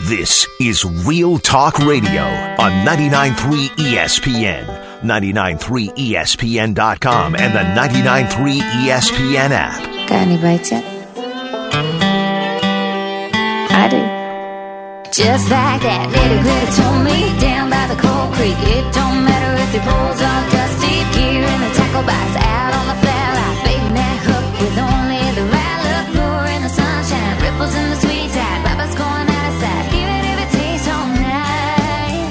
This is Real Talk Radio on 99.3 ESPN, 99.3ESPN.com, and the 99.3 ESPN app. Got any bites yet? I do. Just like that little critter told me down by the Cold Creek. It don't matter if the poles are dusty, gear in the tackle box, out on the flat line, baiting that hook with only the right look, lure in the sunshine, ripples in the sweet tide, Baba's going out of sight, even if it takes all night.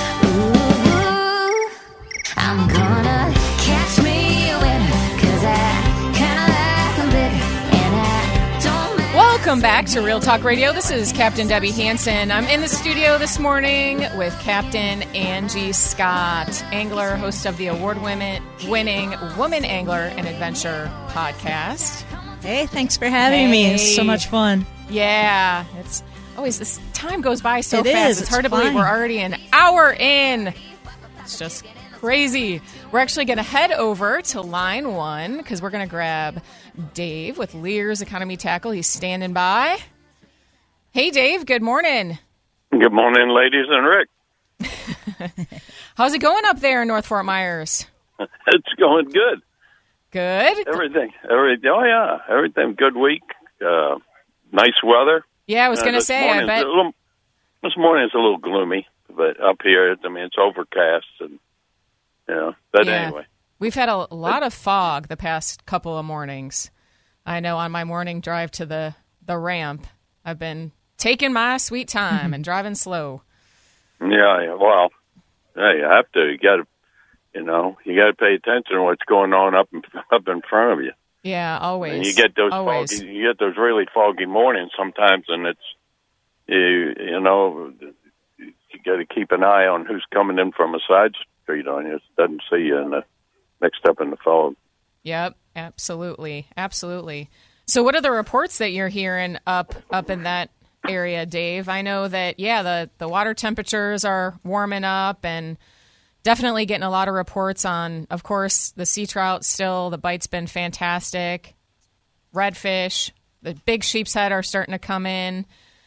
Ooh, I'm gonna catch me a winner, 'cause I kinda like them bitter, and I don't mind. Welcome back to Real Talk Radio. This is Captain Debbie Hansen. I'm in the studio this morning with Captain Angie Scott, angler, host of the award-winning Woman Angler and Adventure podcast. Hey, thanks for having me. It's so much fun. Yeah, it's always, this time goes by so It fast. is. It's hard to believe flying. we're already an hour in. It's just crazy. We're actually going to head over to line one because we're going to grab Dave with Lear's Economy Tackle. He's standing by. Hey, Dave. Good morning. Good morning, ladies and Rick. How's it going up there in North Fort Myers? It's going good. Good? Everything. Oh, yeah. Everything. Good week. Nice weather. Yeah, I was going to say, I bet. This morning is a little gloomy, but up here, I mean, it's overcast. And but Yeah. anyway. We've had a lot of fog the past couple of mornings. I know on my morning drive to the ramp, I've been taking my sweet time and driving slow. Yeah, well, yeah, you have to. You got to pay attention to what's going on up in front of you. Yeah, always. And you get those always. really foggy mornings sometimes, and it's you got to keep an eye on who's coming in from a side street on you. It doesn't see you mixed up in the fog. Yep, absolutely. So what are the reports that you're hearing up in that area, Dave? I know that, the water temperatures are warming up and definitely getting a lot of reports on, of course, the sea trout still. The bite's been fantastic. Redfish, the big sheep's head are starting to come in.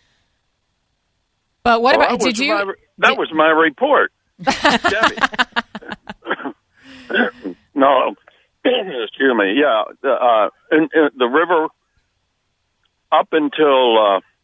But what about, That was my report. Debbie. No, excuse me. Yeah, in the river up until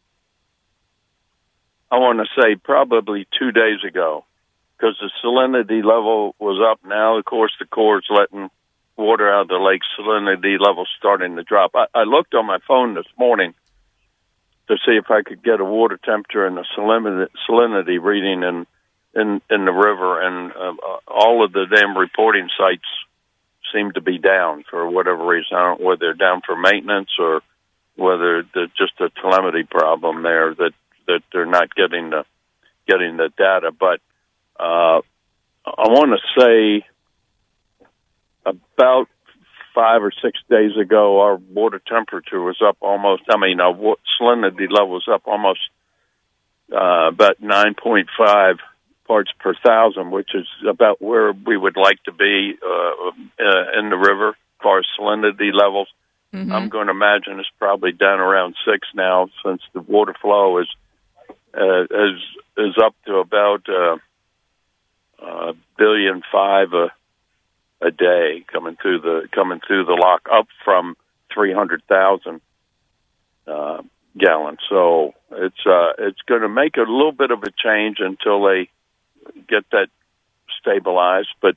I want to say probably 2 days ago, because the salinity level was up. Now, of course, the Corps is letting water out of the lake. Salinity level's starting to drop. I looked on my phone this morning to see if I could get a water temperature and a salinity reading in the river, and all of the damn reporting sites seem to be down for whatever reason. I don't know whether they're down for maintenance or whether there's just a telemetry problem there that they're not getting the data. But I want to say about 5 or 6 days ago, our water temperature was up almost. Our salinity level was up almost about 9.5 parts per thousand, which is about where we would like to be in the river as far as salinity levels. Mm-hmm. I'm going to imagine it's probably down around 6 now, since the water flow is up to about 1.5 billion a day coming through the lock, up from 300,000 gallons. So it's going to make a little bit of a change until they get that stabilized. But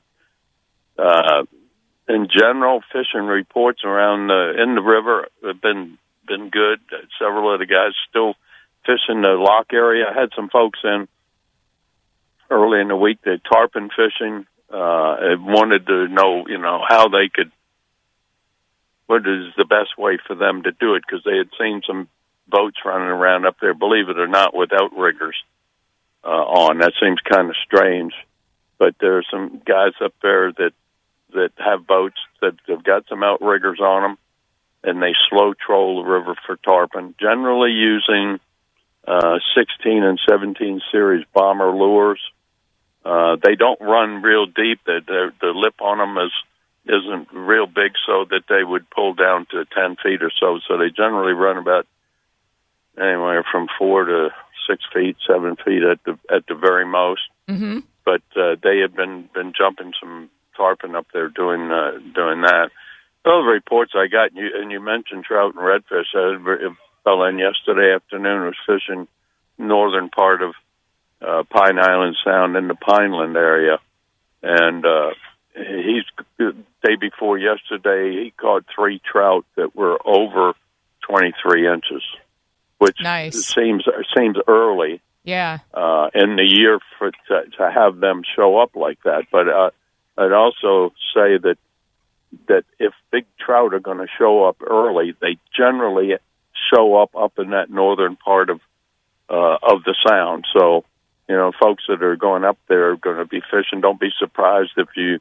in general, fishing reports around in the river have been good. Several of the guys still fishing the lock area. I had some folks in early in the week. They're tarpon fishing. Wanted to know, how they could, what is the best way for them to do it, because they had seen some boats running around up there, believe it or not, without riggers on. That seems kind of strange, but there are some guys up there that have boats that have got some outriggers on them, and they slow troll the river for tarpon, generally using 16 and 17 series bomber lures. They don't run real deep. The lip on them isn't real big, so that they would pull down to 10 feet or so. So they generally run about anywhere from 4 to 6 feet, 7 feet at the very most. Mm-hmm. But they have been jumping some tarpon up there doing that. Those reports I got, and you mentioned trout and redfish. A fellow in yesterday afternoon was fishing northern part of Pine Island Sound in the Pineland area, and he's day before yesterday he caught 3 trout that were over 23 inches, which nice. seems early. Yeah. In the year to have them show up like that, but I'd also say that if big trout are going to show up early, they generally show up in that northern part of the sound. So, folks that are going up there are going to be fishing. Don't be surprised if you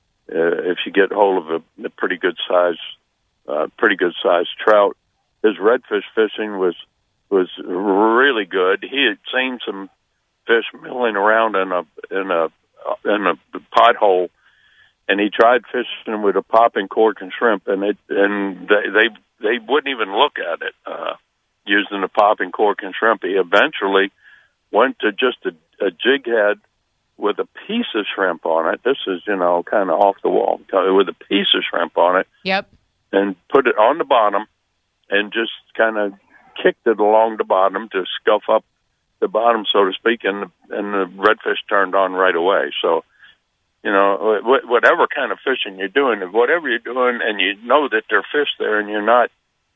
get hold of a pretty good size trout. His redfish fishing was really good. He had seen some fish milling around in a pothole, and he tried fishing with a popping cork and shrimp, and they wouldn't even look at it using the popping cork and shrimp. He eventually went to just a jig head with a piece of shrimp on it. This is kind of off the wall with a piece of shrimp on it. Yep. And put it on the bottom, and just kind of kicked it along the bottom to scuff up the bottom, so to speak, and the redfish turned on right away. So, whatever kind of fishing you're doing, whatever you're doing, and you know that there are fish there, and you're not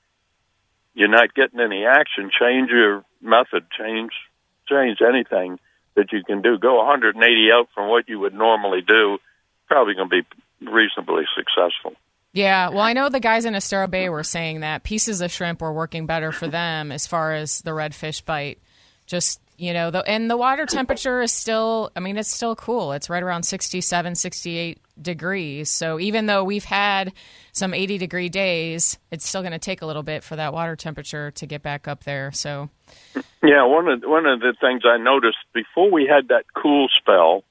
getting any action, change your method, change anything that you can do. Go 180 out from what you would normally do. Probably going to be reasonably successful. Yeah, well, I know the guys in Estero Bay were saying that pieces of shrimp were working better for them as far as the redfish bite. Just, and the water temperature is still, it's still cool. It's right around 67, 68 degrees. So even though we've had some 80-degree days, it's still going to take a little bit for that water temperature to get back up there. So, yeah, one of the things I noticed before we had that cool spell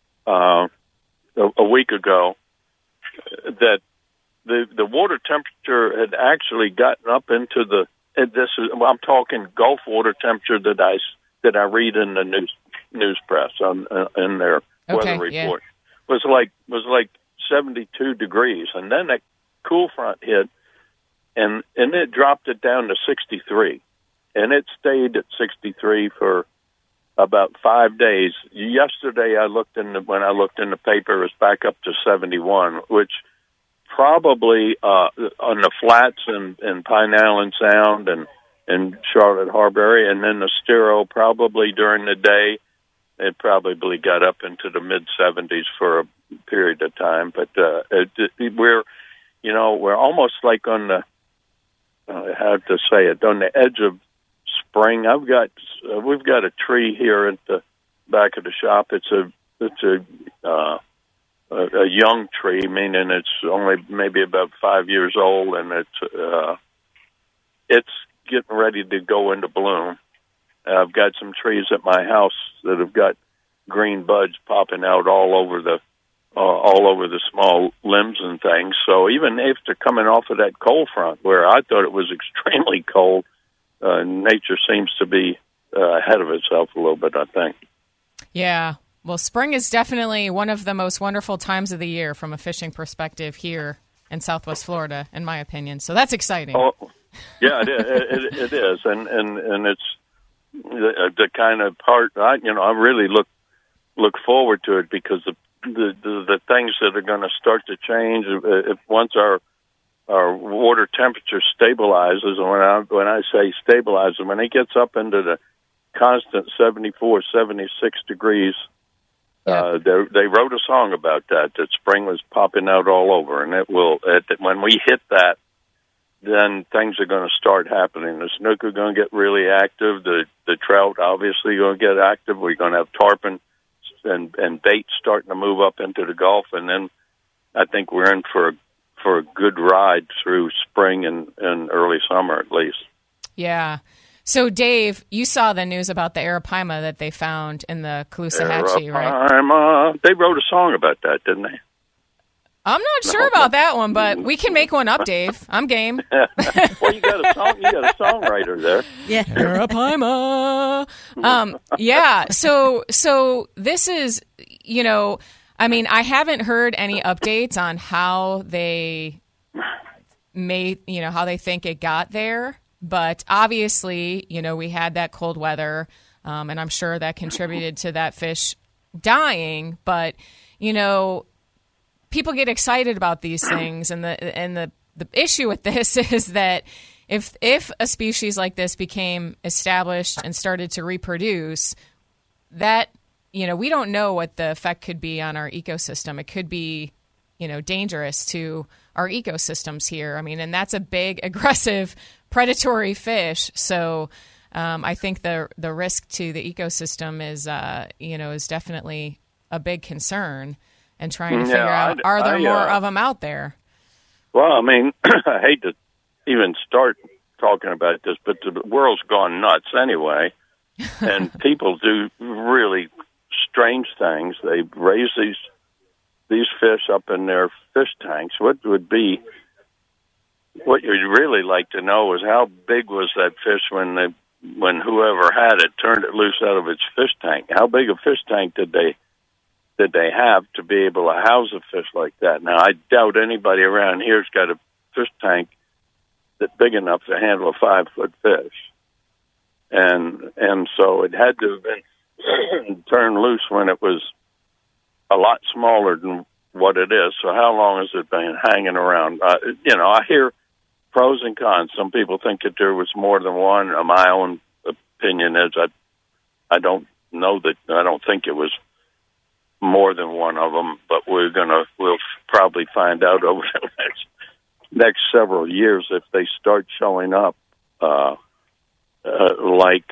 a week ago, that the water temperature had actually gotten up into I'm talking Gulf water temperature that I read in the news press in their weather report. Yeah. was like 72 degrees, and then that cool front hit, and it dropped it down to 63, and it stayed at 63 for about 5 days. Yesterday, when I looked in the paper, it was back up to 71, which probably on the flats in Pine Island Sound and Charlotte Harbor area, and then the Estero probably during the day, it probably got up into the mid-70s for a period of time. But we're almost like on the how to say it, on the edge of spring. We've got a tree here at the back of the shop. It's a young tree, meaning it's only maybe about 5 years old, and it's getting ready to go into bloom. I've got some trees at my house that have got green buds popping out all over the small limbs and things. So even after coming off of that cold front, where I thought it was extremely cold, nature seems to be ahead of itself a little bit, I think. Yeah. Well, spring is definitely one of the most wonderful times of the year from a fishing perspective here in Southwest Florida, in my opinion. So that's exciting. Oh, yeah, it is, and it's the kind of part I really look forward to it, because the things that are going to start to change if once our water temperature stabilizes. And when I say stabilizes, when it gets up into the constant 74, 76 degrees. Yeah. They wrote a song about that spring was popping out all over, and when we hit that, then things are going to start happening. The snook are going to get really active. The trout obviously going to get active. We're going to have tarpon and bait starting to move up into the Gulf, and then I think we're in for a good ride through spring and early summer at least. Yeah. So, Dave, you saw the news about the arapaima that they found in the Caloosahatchee, right? They wrote a song about that, didn't they? I'm not sure about that one, but we can make one up, Dave. I'm game. Well, you got a songwriter there. Yeah. Arapaima. Yeah. So this is, I mean, I haven't heard any updates on how they how they think it got there. But obviously, we had that cold weather, and I'm sure that contributed to that fish dying. But, people get excited about these things, and the issue with this is that if a species like this became established and started to reproduce, that we don't know what the effect could be on our ecosystem. It could be dangerous to our ecosystems here. I mean, and that's a big, aggressive, predatory fish. So I think the risk to the ecosystem is definitely a big concern. And trying to figure out, are there more of them out there? Well, I mean, I hate to even start talking about this, but the world's gone nuts anyway, and people do really strange things. They raise these fish up in their fish tanks. What you'd really like to know is how big was that fish when whoever had it turned it loose out of its fish tank? How big a fish tank did they have to be able to house a fish like that? Now, I doubt anybody around here's got a fish tank that's big enough to handle a 5-foot fish. And so it had to have been turned loose when it was a lot smaller than what it is. So how long has it been hanging around? I hear pros and cons. Some people think that there was more than one. My own opinion is I don't know that. I don't think it was more than one of them, but we'll probably find out over the next several years if they start showing up like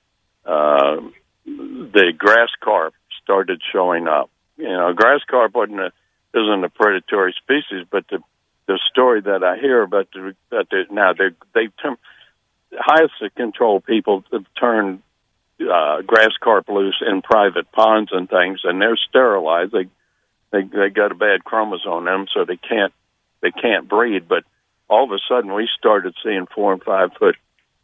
the grass carp started showing up. Grass carp isn't a predatory species, but the story that I hear about they've highest control people have turned grass carp loose in private ponds and things, and they're sterilized. They got a bad chromosome in them, so they can't breed. But all of a sudden, we started seeing 4 and 5 foot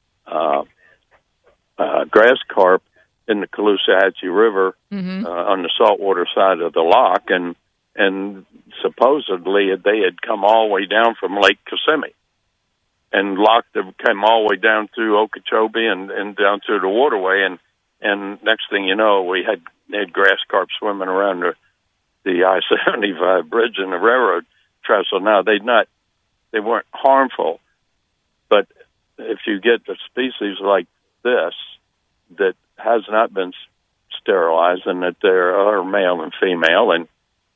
grass carp in the Caloosahatchee River on the saltwater side of the lock, and supposedly they had come all the way down from Lake Kissimmee. And came all the way down through Okeechobee and down through the waterway, and next thing you know, we had grass carp swimming around the I-75 bridge and the railroad trestle. Now they weren't harmful, but if you get a species like this that has not been sterilized and that there are male and female, and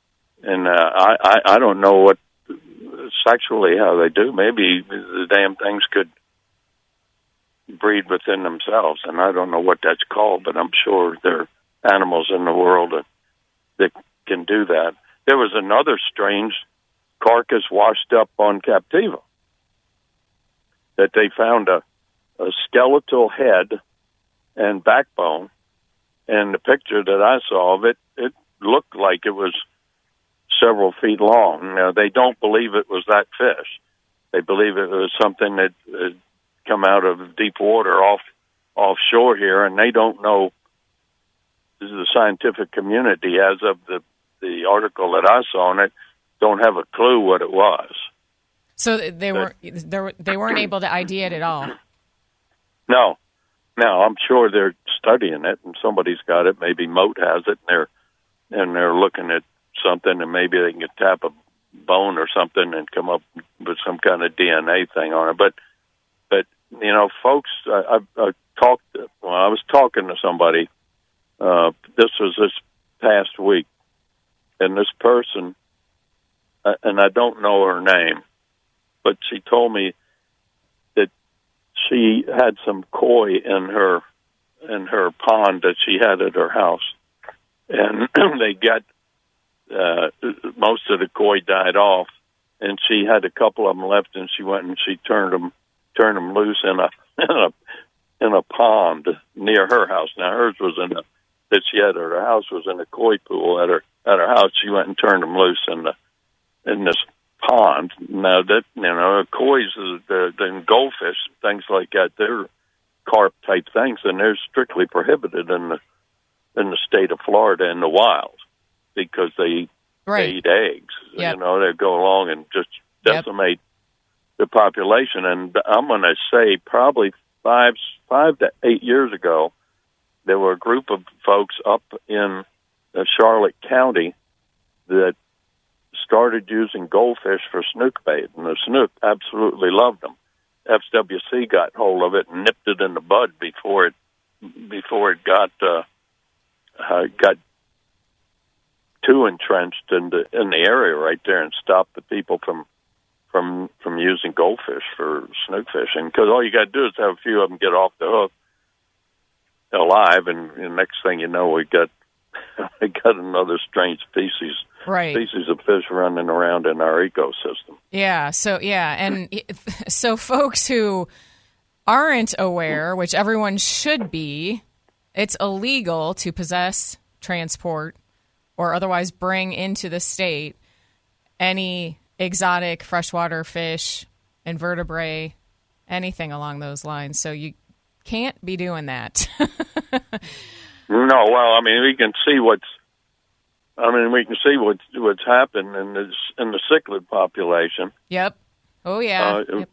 I don't know what sexually how they do. Maybe the damn things could breed within themselves, and I don't know what that's called, but I'm sure there are animals in the world that can do that. There was another strange carcass washed up on Captiva that they found a skeletal head and backbone, and the picture that I saw of it looked like it was several feet long. Now, they don't believe it was that fish. They believe it was something that had come out of deep water offshore here, and they don't know. This is the scientific community, as of the article that I saw on it, don't have a clue what it was. So they weren't able to ID it at all. No. Now, I'm sure they're studying it, and somebody's got it. Maybe Moat has it, and they're looking at something, and maybe they can tap a bone or something and come up with some kind of DNA thing on it. But folks, I was talking to somebody. This was this past week, and this person, and I don't know her name, but she told me that she had some koi in her pond that she had at her house, and they got most of the koi died off, and she had a couple of them left, and she went and she turned them loose in a pond near her house. Now hers was that she had at her house was in a koi pool at her house. She went and turned them loose in this pond. Now that koi's, the goldfish, things like that, they're carp type things, and they're strictly prohibited in the state of Florida in the wild because they eat eggs. Yep. They go along and just decimate the population. And I'm going to say probably 5 to 8 years ago, there were a group of folks up in Charlotte County that started using goldfish for snook bait, and the snook absolutely loved them. FWC got hold of it and nipped it in the bud before it got too entrenched in the area right there and stopped the people from using goldfish for snook fishing. Because all you got to do is have a few of them get off the hook alive, and the next thing you know, we got another strange species of fish running around in our ecosystem. Yeah. So so folks who aren't aware, which everyone should be, it's illegal to possess, transport, or otherwise bring into the state any exotic freshwater fish, invertebrate, anything along those lines. So you can't be doing that. No, well, we can see what's happened in the cichlid population. Yep. Oh yeah. Yep.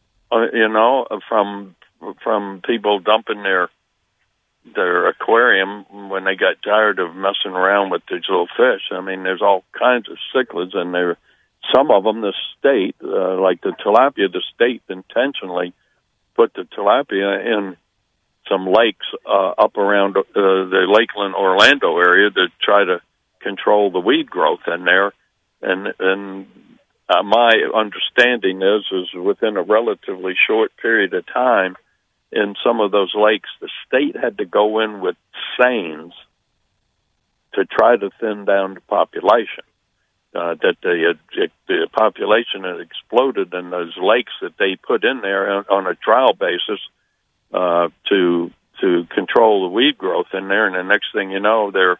From people dumping their aquarium when they got tired of messing around with these little fish. There's all kinds of cichlids, and some of them, the state, like the tilapia, the state intentionally put the tilapia in some lakes up around the Lakeland, Orlando area to try to control the weed growth in there. And my understanding is within a relatively short period of time, in some of those lakes, the state had to go in with seines to try to thin down the population. That the population had exploded in those lakes that they put in there on a trial basis to control the weed growth in there, and the next thing you know, they're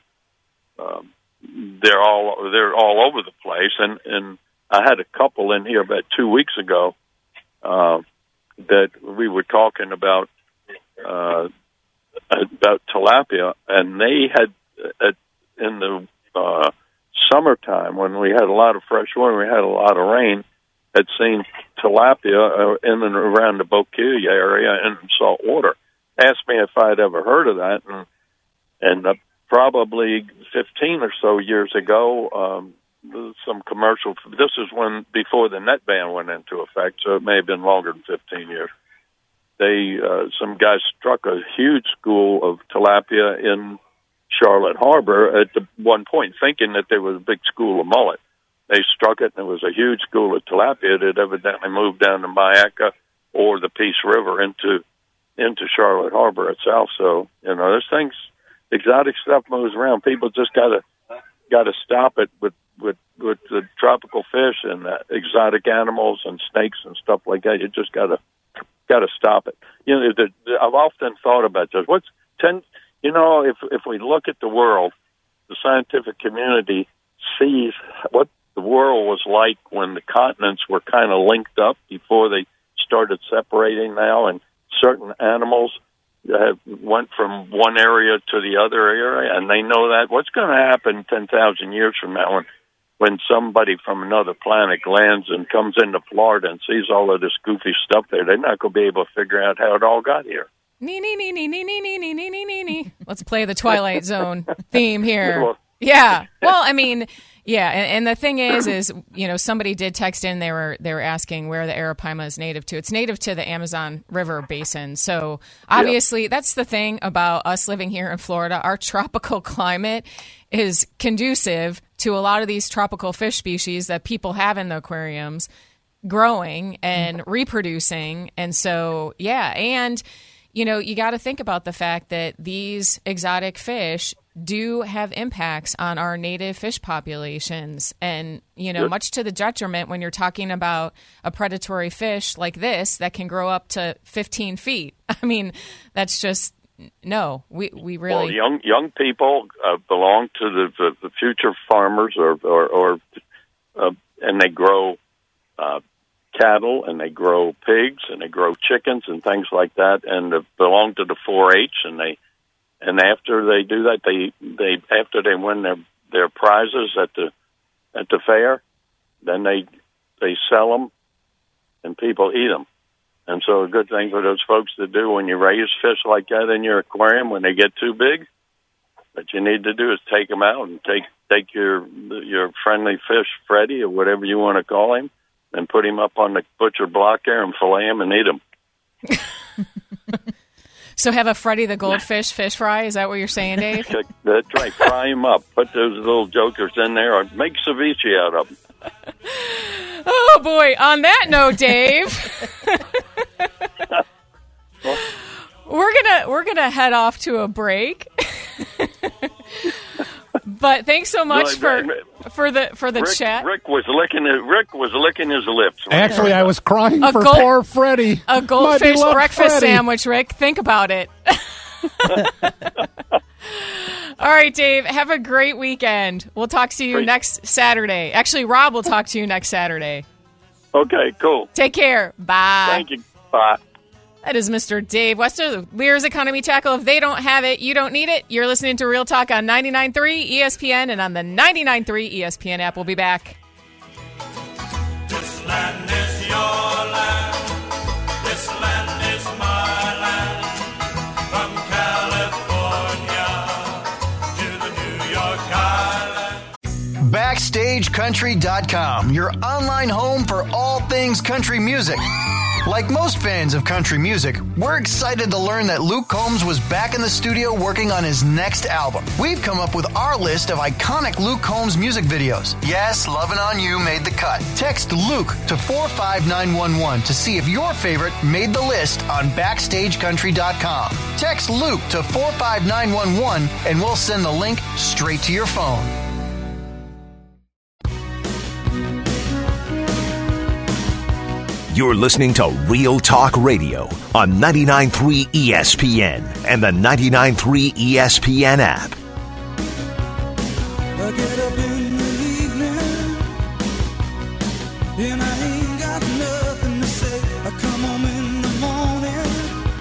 all over the place. And I had a couple in here about 2 weeks ago that we were talking about tilapia, and they had in the summertime when we had a lot of fresh water, we had a lot of rain, had seen tilapia in and around the Boquilla area in salt water. Asked me if I'd ever heard of that, and probably 15 or so years ago, some commercial. This is before the net ban went into effect, so it may have been longer than 15 years. Some guys struck a huge school of tilapia in Charlotte Harbor at one point, thinking that there was a big school of mullet. They struck it, and there was a huge school of tilapia that evidently moved down to Mayaca or the Peace River into Charlotte Harbor itself. So, there's things, exotic stuff moves around. People just gotta stop it with the tropical fish and exotic animals and snakes and stuff like that. You just gotta stop it. I've often thought about this. If we look at the world, the scientific community sees what the world was like when the continents were kind of linked up before they started separating now, and certain animals went from one area to the other area, and they know that. What's going to happen 10,000 years from now when somebody from another planet lands and comes into Florida and sees all of this goofy stuff there? They're not going to be able to figure out how it all got here. Let's play the Twilight Zone theme here. Yeah. Well, yeah, and the thing is, somebody did text in. They were asking where the arapaima is native to. It's native to the Amazon River basin. So obviously, that's the thing about us living here in Florida. Our tropical climate is conducive to a lot of these tropical fish species that people have in the aquariums growing and reproducing. And so, and you got to think about the fact that these exotic fish do have impacts on our native fish populations. And, much to the detriment when you're talking about a predatory fish like this that can grow up to 15 feet. That's just, no, we really... Well, young people belong to the future farmers or and they grow cattle, and they grow pigs, and they grow chickens and things like that, and belong to the 4-H, and after they do that, they after they win their prizes at the fair, then they sell them, and people eat them. And so a good thing for those folks to do when you raise fish like that in your aquarium when they get too big, what you need to do is take them out and take your friendly fish, Freddie, or whatever you want to call him, and put him up on the butcher block there and fillet him and eat him. So have a Freddie the Goldfish fish fry? Is that what you're saying, Dave? That's right. Fry him up. Put those little jokers in there, or make ceviche out of them. Oh boy! On that note, Dave, we're gonna head off to a break. But thanks so much for the chat. Rick was licking his lips. Actually, I was crying for poor Freddie. A goldfish breakfast Freddie. sandwich, Rick. Think about it. All right, Dave, have a great weekend. We'll talk to you next Saturday. Actually, Rob will talk to you next Saturday. Okay, cool. Take care. Bye. Thank you. Bye. That is Mr. Dave Wester, Lear's Economy Tackle. If they don't have it, you don't need it. You're listening to Real Talk on 99.3 ESPN and on the 99.3 ESPN app. We'll be back. This land is your land. This land is my land. From California to the New York Island. BackstageCountry.com, your online home for all things country music. Like most fans of country music, we're excited to learn that Luke Combs was back in the studio working on his next album. We've come up with our list of iconic Luke Combs music videos. Yes, Lovin' On You made the cut. Text Luke to 45911 to see if your favorite made the list on BackstageCountry.com. Text Luke to 45911 and we'll send the link straight to your phone. You're listening to Real Talk Radio on 99.3 ESPN and the 99.3 ESPN app. I get up in the evening and I ain't got nothing to say. I come home in the morning.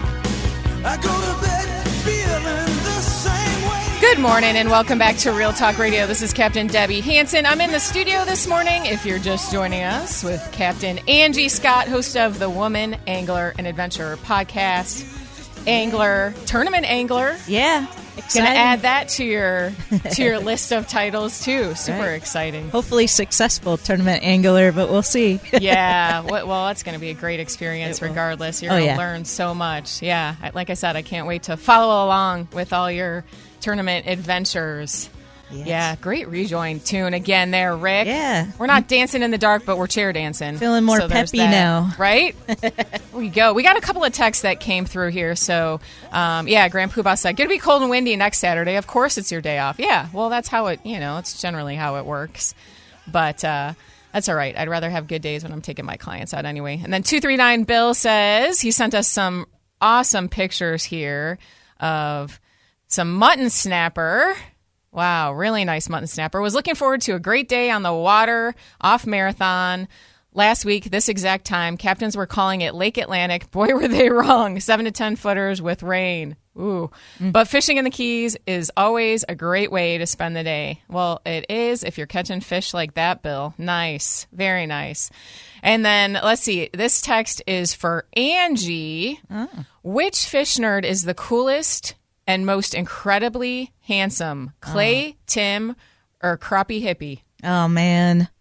I go to bed feeling the same way. Good morning and welcome back to Real Talk Radio. This is Captain Debbie Hansen. I'm in the studio this morning, if you're just joining us, with Captain Angie Scott, host of the Woman Angler and Adventurer podcast. Tournament angler. Yeah. Going to add that to your list of titles, too. Super exciting. Hopefully successful tournament angler, but we'll see. Yeah. Well, that's going to be a great experience regardless. You're going to learn so much. Yeah. Like I said, I can't wait to follow along with all your tournament adventures. Yes. Yeah, great rejoin tune again there, Rick. Yeah. We're not dancing in the dark, but we're chair dancing. Feeling more peppy now. Right? There we go. We got a couple of texts that came through here. So, Grand Poobah said, going to be cold and windy next Saturday. Of course it's your day off. Yeah, well, that's how it, it's generally how it works. But that's all right. I'd rather have good days when I'm taking my clients out anyway. And then 239 Bill says, he sent us some awesome pictures here of some mutton snapper. Wow, really nice mutton snapper. Was looking forward to a great day on the water off Marathon. Last week, this exact time, captains were calling it Lake Atlantic. Boy, were they wrong. 7 to 10 footers with rain. Ooh. But fishing in the Keys is always a great way to spend the day. Well, it is if you're catching fish like that, Bill. Nice. Very nice. And then, let's see. This text is for Angie. Oh. Which fish nerd is the coolest and most incredibly handsome, Clay, Tim, or Crappie Hippie? Oh, man.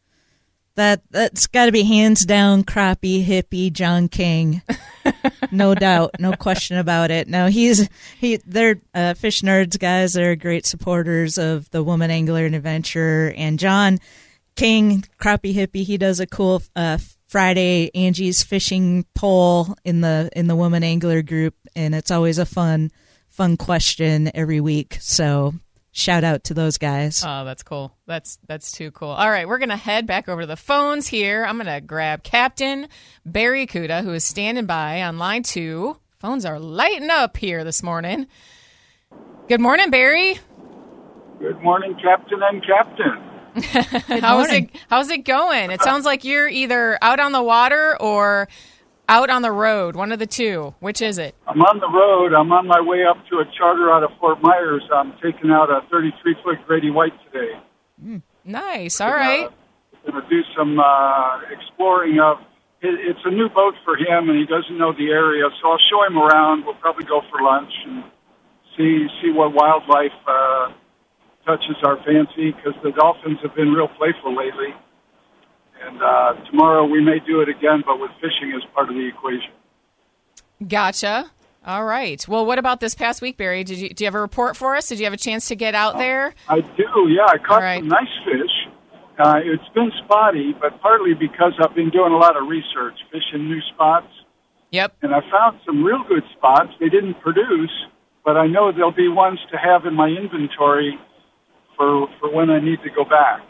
That's got to be hands down Crappie Hippie John King. No doubt. No question about it. No, they're fish nerds guys. They're great supporters of the Woman Angler and Adventure. And John King, Crappie Hippie, he does a cool Friday Angie's Fishing poll in the Woman Angler group. And it's always a fun question every week. So shout out to those guys. Oh, that's cool. That's too cool. All right, we're going to head back over to the phones here. I'm going to grab Captain Barry Kuda, who is standing by on line 2. Phones are lighting up here this morning. Good morning, Barry. Good morning, Captain and Captain. How's it going? It sounds like you're either out on the water or out on the road. One of the two. Which is it? I'm on the road. I'm on my way up to a charter out of Fort Myers. I'm taking out a 33-foot Grady White today. Nice. All right. Going to do some exploring of. It's a new boat for him, and he doesn't know the area, so I'll show him around. We'll probably go for lunch and see what wildlife touches our fancy, because the dolphins have been real playful lately. And tomorrow we may do it again, but with fishing as part of the equation. Gotcha. All right. Well, what about this past week, Barry? Do you have a report for us? Did you have a chance to get out there? I do, yeah. I caught some nice fish. It's been spotty, but partly because I've been doing a lot of research, fishing new spots. Yep. And I found some real good spots. They didn't produce, but I know there'll be ones to have in my inventory for when I need to go back.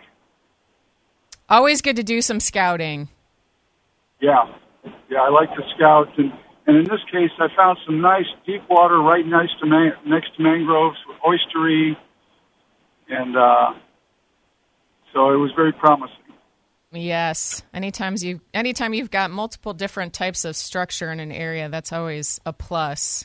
Always good to do some scouting. Yeah, I like to scout. And in this case, I found some nice deep water right next to mangroves with oystery. And so it was very promising. Yes. Anytime you've got multiple different types of structure in an area, that's always a plus.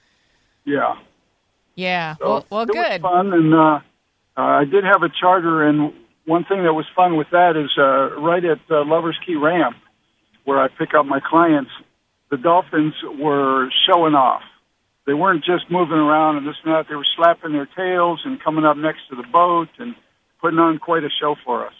Yeah. Yeah. So well, it good. was fun, and I did have a charter, and one thing that was fun with that is right at Lover's Key Ramp, where I pick up my clients, the dolphins were showing off. They weren't just moving around and this and that. They were slapping their tails and coming up next to the boat and putting on quite a show for us.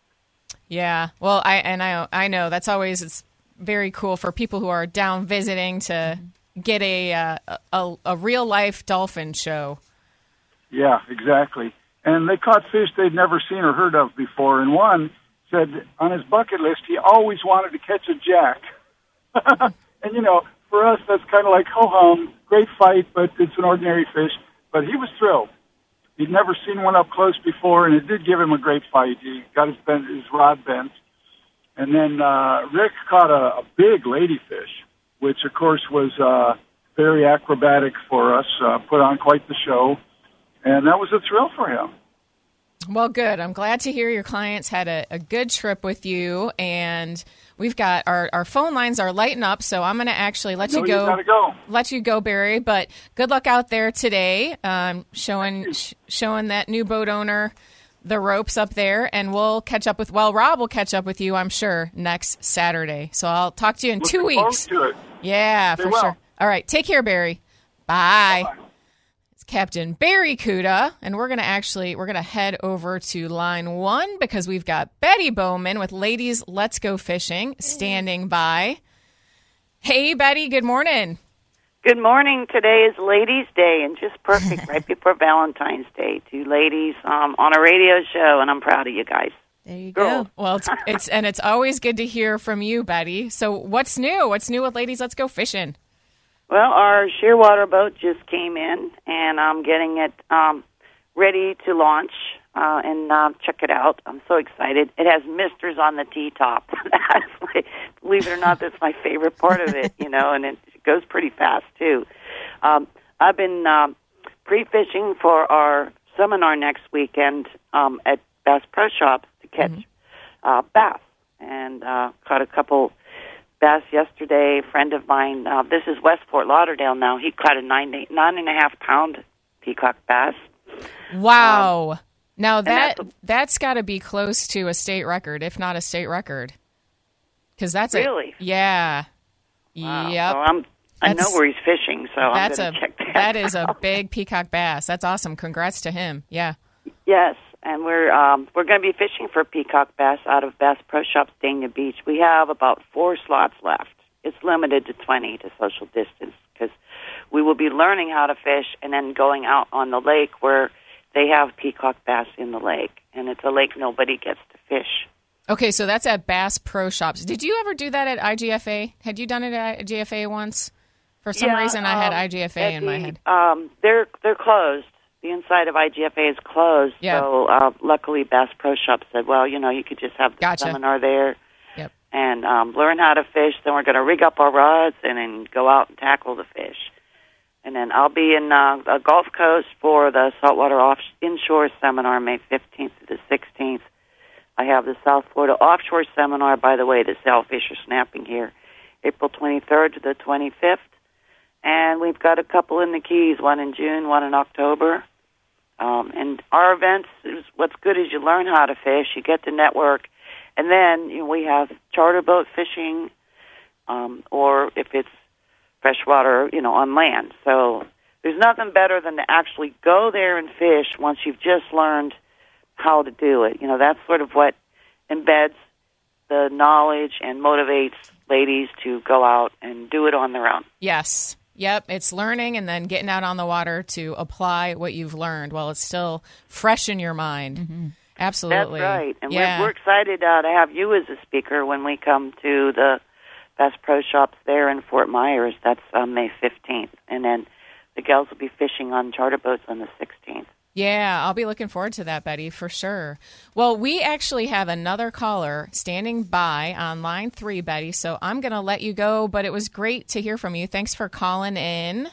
Yeah. Well, I know that's always, it's very cool for people who are down visiting to get a real life dolphin show. Yeah, exactly. And they caught fish they'd never seen or heard of before. And one said on his bucket list he always wanted to catch a jack. And, you know, for us that's kind of like, ho-hum, great fight, but it's an ordinary fish. But he was thrilled. He'd never seen one up close before, and it did give him a great fight. He got his rod bent. And then Rick caught a big ladyfish, which, of course, was very acrobatic for us, put on quite the show. And that was a thrill for him. Well, good. I'm glad to hear your clients had a good trip with you. And we've got our phone lines are lighting up, so I'm going to actually let you go. Let you go, Barry. But good luck out there today, showing that new boat owner the ropes up there. And we'll catch up with, Rob will catch up with you, I'm sure, next Saturday. So I'll talk to you in 2 weeks. To it. Yeah, for sure. All right. Take care, Barry. Bye. Bye-bye. Captain Barry Kuda, and we're gonna head over to line 1 because we've got Betty Bowman with Ladies Let's Go Fishing standing by. Hey, Betty, good morning. Good morning. Today is Ladies' Day, and just perfect right before Valentine's Day. 2 ladies on a radio show, and I'm proud of you guys. There you go. Well, it's always good to hear from you, Betty. So what's new? What's new with Ladies Let's Go Fishing? Well, our shearwater boat just came in, and I'm getting it ready to launch and check it out. I'm so excited. It has misters on the T-top. Believe it or not, that's my favorite part of it, you know, and it goes pretty fast, too. I've been pre-fishing for our seminar next weekend at Bass Pro Shops to catch bass, and caught a couple bass yesterday. A friend of mine, this is West Fort Lauderdale now, he caught a 9.5 pound peacock bass. Wow. Now that's got to be close to a state record, if not a state record. Because that's really? Yeah. Wow. Yep. So I know where he's fishing, so I'm going to check that That is a big peacock bass. That's awesome. Congrats to him. Yeah. Yes, and we're going to be fishing for peacock bass out of Bass Pro Shops, Dania Beach. We have about 4 slots left. It's limited to 20 to social distance because we will be learning how to fish and then going out on the lake where they have peacock bass in the lake, and it's a lake nobody gets to fish. Okay, so that's at Bass Pro Shops. Did you ever do that at IGFA? Had you done it at IGFA once? For some reason, I had IGFA in my head. They're closed. The inside of IGFA is closed. Yeah. So luckily, Bass Pro Shops said, well, you know, you could just have the seminar there and learn how to fish. Then we're going to rig up our rods and then go out and tackle the fish. And then I'll be in the Gulf Coast for the Saltwater Inshore Seminar May 15th to the 16th. I have the South Florida Offshore Seminar, by the way, the sailfish are snapping here, April 23rd to the 25th. And we've got a couple in the Keys, one in June, one in October. And our events, what's good is you learn how to fish, you get to network, and then we have charter boat fishing, or if it's freshwater, on land. So there's nothing better than to actually go there and fish once you've just learned how to do it. That's sort of what embeds the knowledge and motivates ladies to go out and do it on their own. Yes. Yep, it's learning and then getting out on the water to apply what you've learned while it's still fresh in your mind. Mm-hmm. Absolutely. That's right. And we're excited to have you as a speaker when we come to the Bass Pro Shops there in Fort Myers. That's May 15th. And then the gals will be fishing on charter boats on the 16th. Yeah, I'll be looking forward to that, Betty, for sure. Well, we actually have another caller standing by on line 3, Betty, so I'm going to let you go, but it was great to hear from you. Thanks for calling in.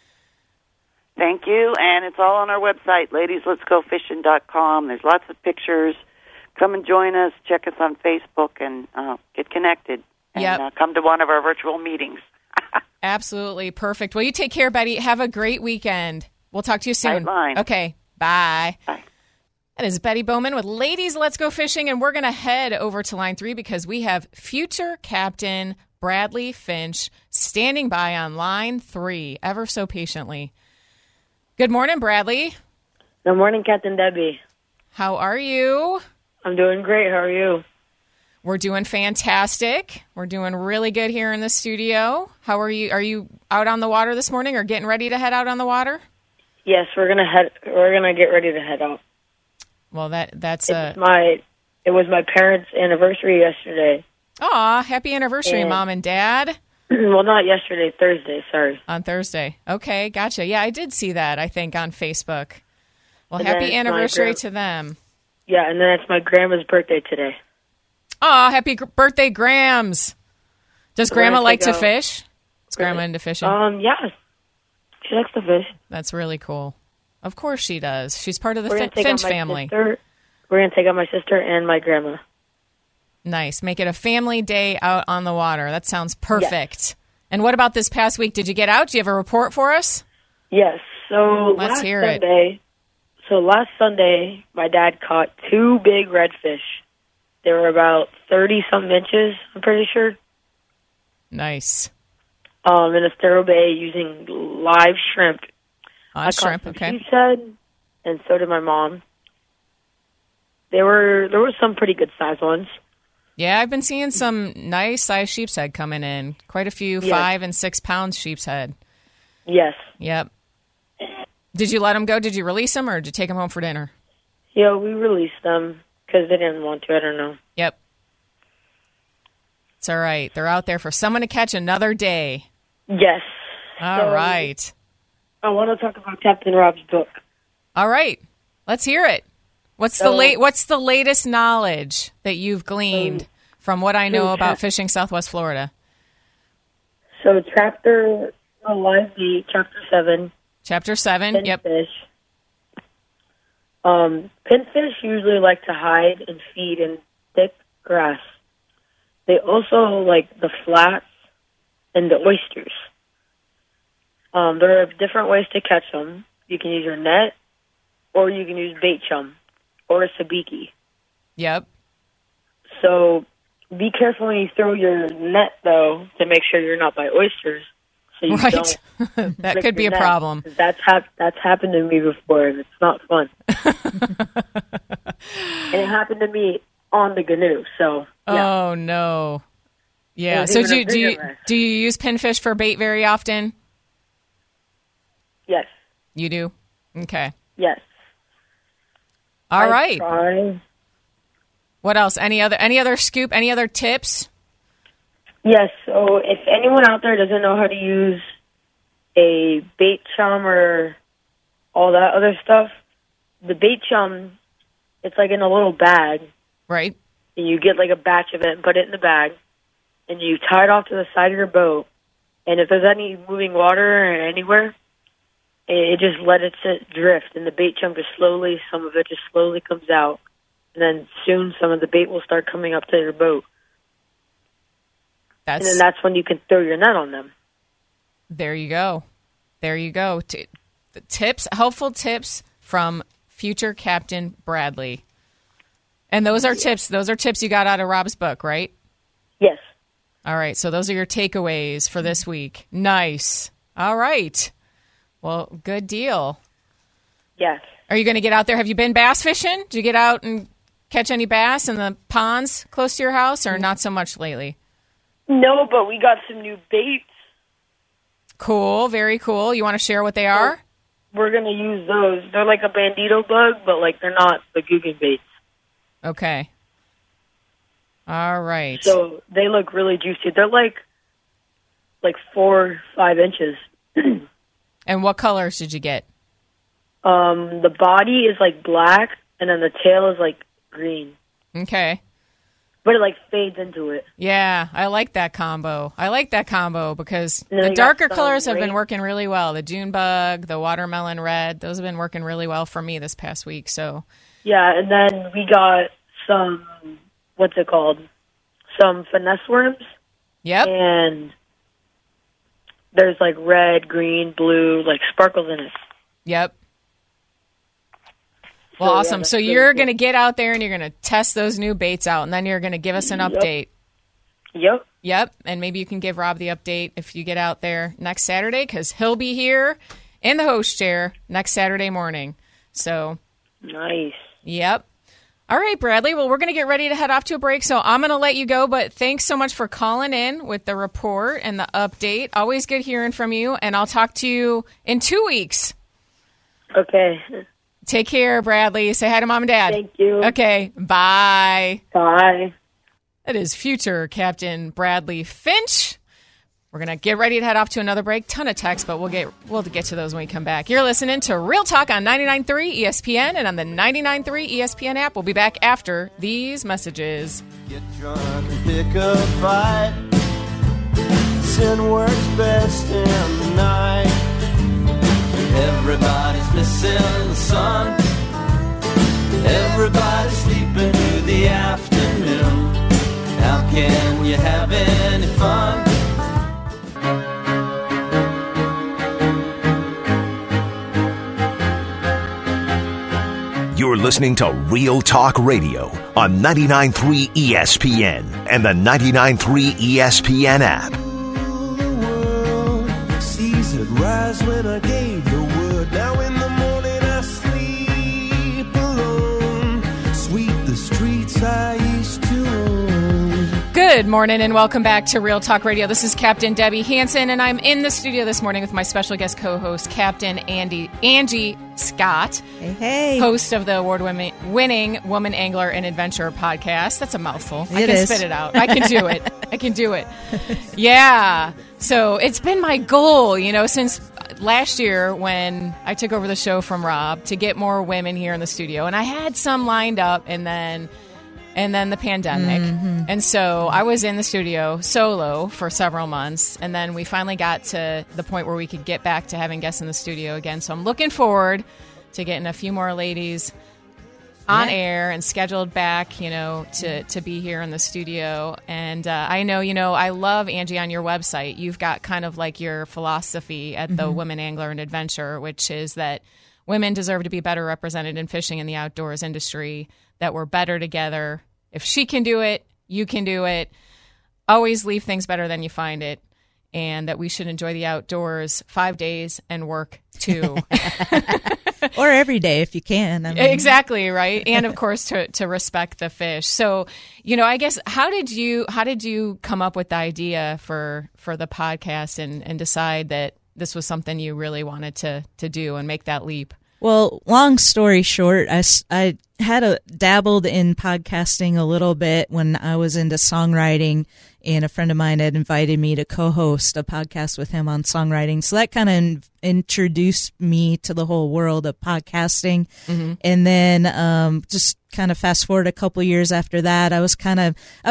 Thank you, and it's all on our website, ladiesletsgofishing.com. There's lots of pictures. Come and join us. Check us on Facebook and get connected. And come to one of our virtual meetings. Absolutely. Perfect. Well, you take care, Betty. Have a great weekend. We'll talk to you soon. Right, okay. Bye. Bye. That is Betty Bowman with Ladies Let's Go Fishing, and we're going to head over to line 3 because we have future Captain Bradley Finch standing by on line 3, ever so patiently. Good morning, Bradley. Good morning, Captain Debbie. How are you? I'm doing great. How are you? We're doing fantastic. We're doing really good here in the studio. How are you? Are you out on the water this morning or getting ready to head out on the water? Yes, we're gonna get ready to head out. Well, that's it was my parents' anniversary yesterday. Aw, happy anniversary, Mom and Dad. Well, not yesterday, Thursday, sorry. On Thursday. Okay, gotcha. Yeah, I did see that, I think, on Facebook. Well, happy anniversary to them. Yeah, and then it's my grandma's birthday today. Aw, happy birthday, Grams. Does Grandma like to fish? Is Grandma into fishing? Yeah. She likes to fish. That's really cool. Of course she does. She's part of the Finch family. We're going to take out my sister and my grandma. Nice. Make it a family day out on the water. That sounds perfect. Yes. And what about this past week? Did you get out? Do you have a report for us? Yes. So Let's hear it. So last Sunday, my dad caught 2 big redfish. They were about 30-some inches, I'm pretty sure. Nice. In Estero Bay using live shrimp. On shrimp, okay. Sheep's head, and so did my mom. There were some pretty good sized ones. Yeah, I've been seeing some nice sized sheep's head coming in. Quite a few 5 and 6 pound sheep's head. Yes. Yep. Did you let them go? Did you release them, or did you take them home for dinner? Yeah, we released them because they didn't want to. I don't know. Yep. It's all right. They're out there for someone to catch another day. Yes. All right. I want to talk about Captain Rob's book. All right. Let's hear it. What's the latest knowledge that you've gleaned from what I know about fishing Southwest Florida? So chapter 7. Chapter 7, pinfish. Yep. Pinfish usually like to hide and feed in thick grass. They also like the flats and the oysters. There are different ways to catch them. You can use your net, or you can use bait chum, or a sabiki. Yep. So be careful when you throw your net, though, to make sure you're not by oysters. So you don't that could be a problem. That's happened to me before, and it's not fun. And it happened to me on the Gnu. So yeah. Oh no. Yeah. So do you use pinfish for bait very often? Yes. You do? Okay. Yes. All right. Try. What else? Any other scoop? Any other tips? Yes. So if anyone out there doesn't know how to use a bait chum or all that other stuff, the bait chum, it's like in a little bag. Right. And you get like a batch of it and put it in the bag, and you tie it off to the side of your boat. And if there's any moving water anywhere, it just let it sit drift, and the bait chum just slowly, some of it just slowly comes out. and then soon some of the bait will start coming up to your boat. And then that's when you can throw your net on them. There you go. There you go. Tips, helpful tips from future Captain Bradley. And those are tips. Those are tips you got out of Rob's book, right? Yes. All right. So those are your takeaways for this week. Nice. All right. Well, good deal. Yes. Are you going to get out there? Have you been bass fishing? Did you get out and catch any bass in the ponds close to your house, or not so much lately? No, but we got some new baits. Cool. Very cool. You want to share what they are? We're going to use those. They're like a bandito bug, but like they're not the Guggen baits. Okay. All right. So they look really juicy. They're like 4 or 5 inches. And what colors did you get? The body is like black, and then the tail is like green. Okay. But it like fades into it. Yeah, I like that combo. Because And then the we darker got some colors have been rain- working really well. The June bug, the watermelon red, those have been working really well for me this past week. So Yeah, and then we got some, what's it called? Some finesse worms. Yep. And there's like red, green, blue, like sparkles in it. Yep. Well, So, yeah, awesome. that's So really you're cool. going to get out there and you're going to test those new baits out, and then you're going to give us an update. Yep. Yep. And maybe you can give Rob the update if you get out there next Saturday, because he'll be here in the host chair next Saturday morning. So. Nice. Yep. All right, Bradley. Well, we're going to get ready to head off to a break, so I'm going to let you go. But thanks so much for calling in with the report and the update. Always good hearing from you, and I'll talk to you in 2 weeks. Okay. Take care, Bradley. Say hi to Mom and Dad. Thank you. Okay. Bye. Bye. That is future Captain Bradley Finch. We're going to get ready to head off to another break. Ton of texts, but we'll get to those when we come back. You're listening to Real Talk on 99.3 ESPN and on the 99.3 ESPN app. We'll be back after these messages. Get drunk and pick a fight. Sin works best in the night. Everybody's missing the sun. Everybody's sleeping through the afternoon. How can you have any fun? You're listening to Real Talk Radio on 99.3 ESPN and the 99.3 ESPN app. Seas it rise when I gave the word. Now in the morning I sleep alone. Sweep the streets I used to own. Good morning and welcome back to Real Talk Radio. This is Captain Debbie Hansen, and I'm in the studio this morning with my special guest co-host, Captain Angie Scott. Hey. Host of the award-winning Woman Angler and Adventurer podcast. That's a mouthful. I It can is. spit it out. I can do it. Yeah. So it's been my goal, since last year when I took over the show from Rob, to get more women here in the studio. And I had some lined up, and then the pandemic. Mm-hmm. And so I was in the studio solo for several months. And then we finally got to the point where we could get back to having guests in the studio again. So I'm looking forward to getting a few more ladies on air and scheduled back, to be here in the studio. And I know, I love, Angie, on your website, you've got kind of like your philosophy at the Women Angler and Adventure, which is that women deserve to be better represented in fishing in the outdoors industry, that we're better together. If she can do it, you can do it. Always leave things better than you find it. And that we should enjoy the outdoors 5 days and work 2. Or every day if you can. Exactly, right. And of course to respect the fish. So, I guess how did you come up with the idea for the podcast and decide that this was something you really wanted to do and make that leap? Well, long story short, I had dabbled in podcasting a little bit when I was into songwriting, and a friend of mine had invited me to co-host a podcast with him on songwriting. So that kind of introduced me to the whole world of podcasting. And then just kind of fast forward a couple years after that, I was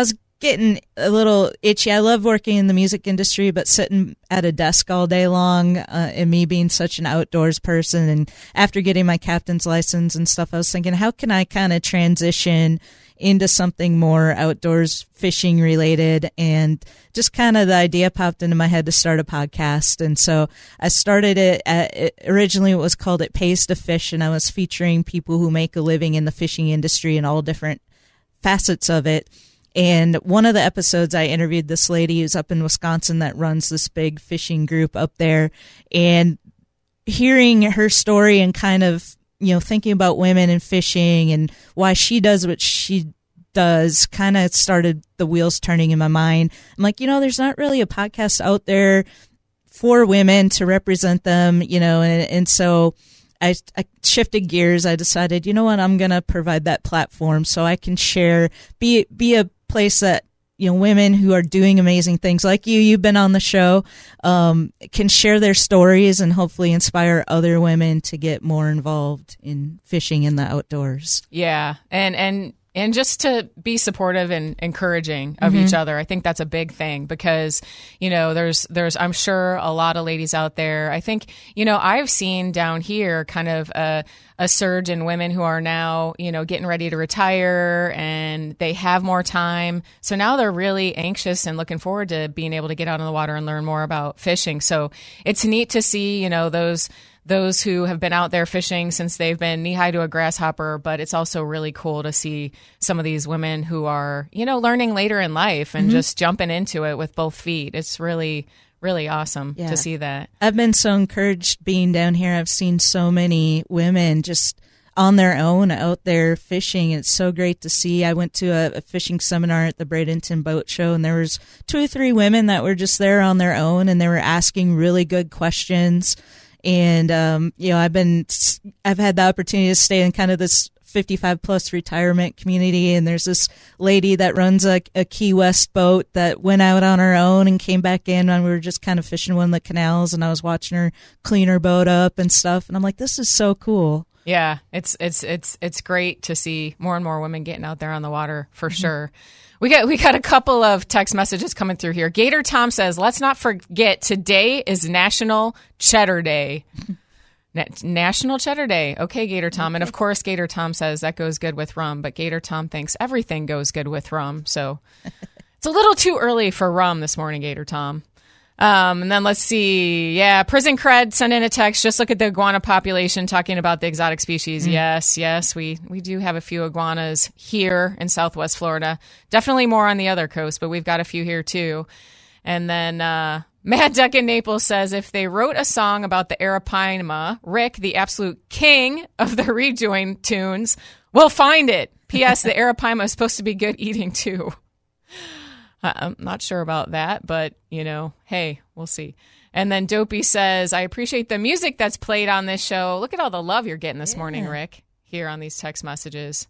getting a little itchy. I love working in the music industry, but sitting at a desk all day long, and me being such an outdoors person, and after getting my captain's license and stuff, I was thinking, how can I kind of transition into something more outdoors fishing related? And just kind of the idea popped into my head to start a podcast. And so I started it originally it was called It Pays to Fish, and I was featuring people who make a living in the fishing industry and all different facets of it. And one of the episodes I interviewed this lady who's up in Wisconsin that runs this big fishing group up there, and hearing her story and kind of, thinking about women and fishing and why she does what she does kind of started the wheels turning in my mind. I'm like, there's not really a podcast out there for women to represent them, and so I shifted gears. I decided, I'm going to provide that platform so I can share, be a place that, women who are doing amazing things like you've been on the show, can share their stories and hopefully inspire other women to get more involved in fishing in the outdoors. Yeah. And just to be supportive and encouraging of each other. I think that's a big thing because, there's, I'm sure a lot of ladies out there. I think, I've seen down here kind of a surge in women who are now, getting ready to retire and they have more time. So now they're really anxious and looking forward to being able to get out on the water and learn more about fishing. So it's neat to see, those who have been out there fishing since they've been knee-high to a grasshopper, but it's also really cool to see some of these women who are, learning later in life and just jumping into it with both feet. It's really, really awesome to see that. I've been so encouraged being down here. I've seen so many women just on their own out there fishing. It's so great to see. I went to a fishing seminar at the Bradenton Boat Show, and there was 2 or 3 women that were just there on their own, and they were asking really good questions. And, I've had the opportunity to stay in kind of this 55 plus retirement community. And there's this lady that runs a Key West boat that went out on her own and came back in, and we were just kind of fishing one of the canals, and I was watching her clean her boat up and stuff. And I'm like, this is so cool. Yeah, it's great to see more and more women getting out there on the water for sure. We got a couple of text messages coming through here. Gator Tom says, let's not forget today is National Cheddar Day. National Cheddar Day. Okay, Gator Tom. And of course, Gator Tom says that goes good with rum, but Gator Tom thinks everything goes good with rum. So it's a little too early for rum this morning, Gator Tom. And then let's see. Yeah, Prison Cred sent in a text. Just look at the iguana population, talking about the exotic species. Yes, we do have a few iguanas here in Southwest Florida. Definitely more on the other coast, but we've got a few here too. And then Mad Duck in Naples says, if they wrote a song about the Arapaima, Rick, the absolute king of the rejoin tunes, we'll find it. P.S. The Arapaima is supposed to be good eating too. I'm not sure about that, but, hey, we'll see. And then Dopey says, I appreciate the music that's played on this show. Look at all the love you're getting this morning, Rick, here on these text messages.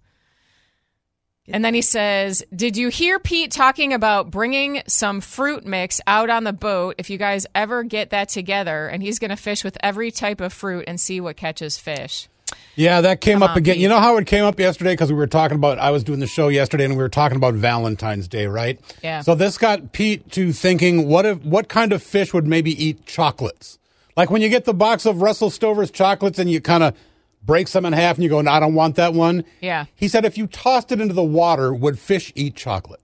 And then he says, did you hear Pete talking about bringing some fruit mix out on the boat if you guys ever get that together? And he's going to fish with every type of fruit and see what catches fish. Yeah, that came up again. Pete. You know how it came up yesterday? Because we were talking about, I was doing the show yesterday, and we were talking about Valentine's Day, right? Yeah. So this got Pete to thinking, what kind of fish would maybe eat chocolates? Like when you get the box of Russell Stover's chocolates and you kind of break them in half and you go, no, I don't want that one. Yeah. He said if you tossed it into the water, would fish eat chocolate?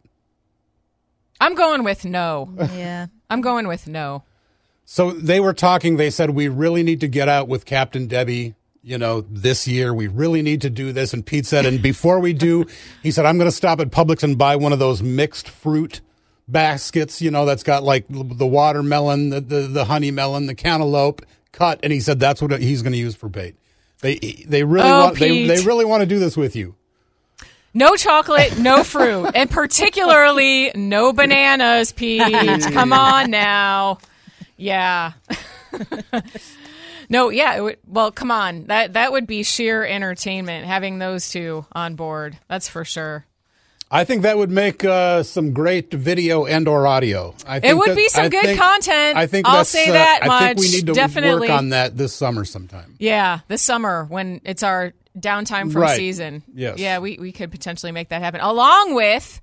I'm going with no. Yeah. I'm going with no. So they were talking, they said, we really need to get out with Captain Debbie, this year. We really need to do this. And Pete said, and before we do, he said, I'm going to stop at Publix and buy one of those mixed fruit baskets, that's got like the watermelon, the honey melon, the cantaloupe cut. And he said that's what he's going to use for bait. They really want to do this with you. No chocolate, no fruit, and particularly no bananas, Pete. Come on now. Yeah. No, yeah. Well, come on. That would be sheer entertainment, having those two on board. That's for sure. I think that would make some great video and or audio. It would be some good content. I'll say that much. I think we need to definitely work on that this summer sometime. Yeah, this summer when it's our downtime from season. Yes. Yeah, we could potentially make that happen. Along with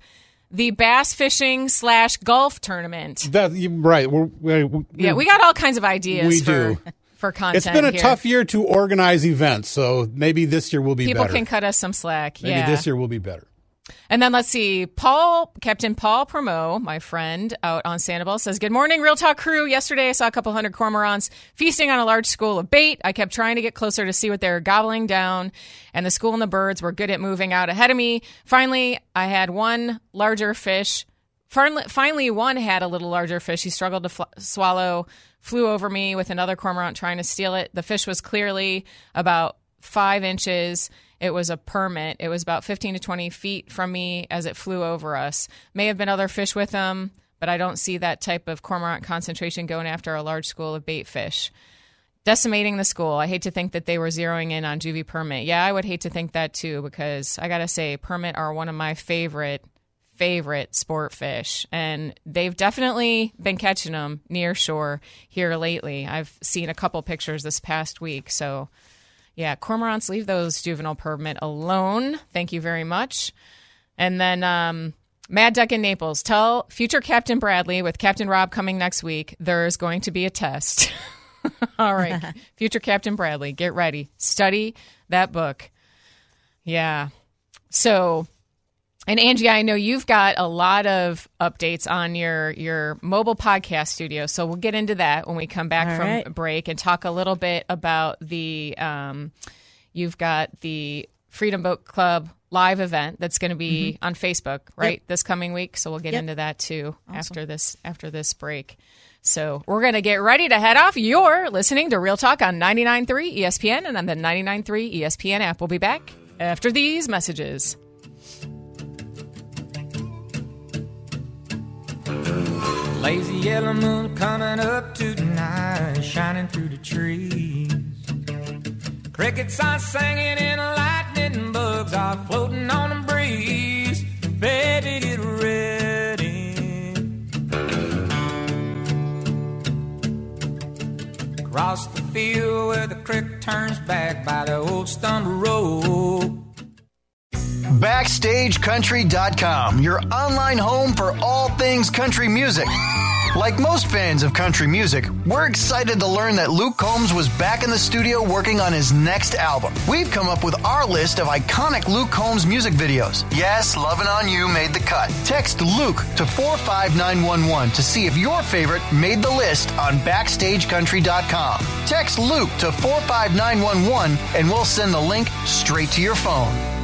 the bass fishing / golf tournament. Right. We got all kinds of ideas for content. It's been a here. tough year to organize events, so maybe this year will be better. People can cut us some slack. Maybe this year will be better. And then let's see, Captain Paul Promo, my friend out on Sanibel, says, "Good morning, Real Talk crew. Yesterday I saw a couple hundred cormorants feasting on a large school of bait. I kept trying to get closer to see what they were gobbling down, and the school and the birds were good at moving out ahead of me. Finally, I had one larger fish. Finally, one had a little larger fish. He struggled to swallow, flew over me with another cormorant trying to steal it. The fish was clearly about 5 inches. It was a permit. It was about 15 to 20 feet from me as it flew over us. May have been other fish with them, but I don't see that type of cormorant concentration going after a large school of bait fish. Decimating the school. I hate to think that they were zeroing in on juvie permit. Yeah, I would hate to think that too, because I got to say, permit are one of my favorite sport fish, and they've definitely been catching them near shore here lately. I've seen a couple pictures this past week, so... yeah, cormorants, leave those juvenile permit alone. Thank you very much. And then Mad Duck in Naples. Tell future Captain Bradley, with Captain Rob coming next week, there's going to be a test. All right, future Captain Bradley, get ready. Study that book. Yeah. So, and Angie, I know you've got a lot of updates on your mobile podcast studio, so we'll get into that when we come back from break and talk a little bit about the you've got the Freedom Boat Club live event that's going to be on Facebook, right? This coming week. So we'll get into that too after this break. So we're going to get ready to head off. You're listening to Real Talk on 99.3 ESPN and on the 99.3 ESPN app. We'll be back after these messages. Lazy yellow moon coming up tonight, shining through the trees. Crickets are singing and lightning bugs are floating on the breeze. Baby, get ready. Across the field where the creek turns back by the old stumble road. BackstageCountry.com, your online home for all things country music. Like most fans of country music, we're excited to learn that Luke Combs was back in the studio working on his next album. We've come up with our list of iconic Luke Combs music videos. Yes, Lovin' On You made the cut. Text Luke to 45911 to see if your favorite made the list on BackstageCountry.com. Text Luke to 45911 and we'll send the link straight to your phone.